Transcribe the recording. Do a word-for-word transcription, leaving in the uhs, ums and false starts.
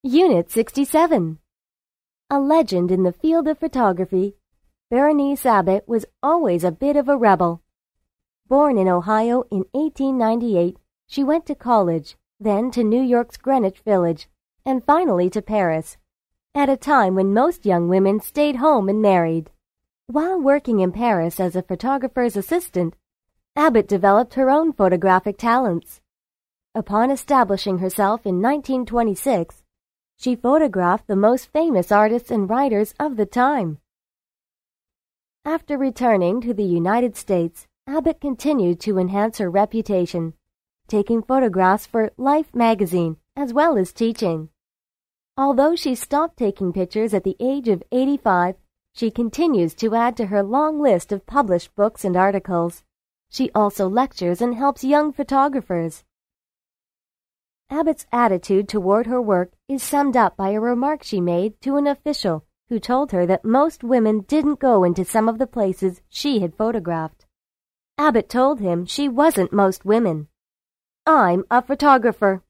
Unit sixty-seven. A legend in the field of photography, Berenice Abbott was always a bit of a rebel. Born in Ohio in eighteen ninety-eight, she went to college, then to New York's Greenwich Village, and finally to Paris, at a time when most young women stayed home and married. While working in Paris as a photographer's assistant, Abbott developed her own photographic talents. Upon establishing herself in nineteen twenty-six, she photographed the most famous artists and writers of the time. After returning to the United States, Abbott continued to enhance her reputation, taking photographs for Life magazine as well as teaching. Although she stopped taking pictures at the age of eighty-five, she continues to add to her long list of published books and articles. She also lectures and helps young photographers. Abbott's attitude toward her work is summed up by a remark she made to an official who told her that most women didn't go into some of the places she had photographed. Abbott told him she wasn't most women. "I'm a photographer."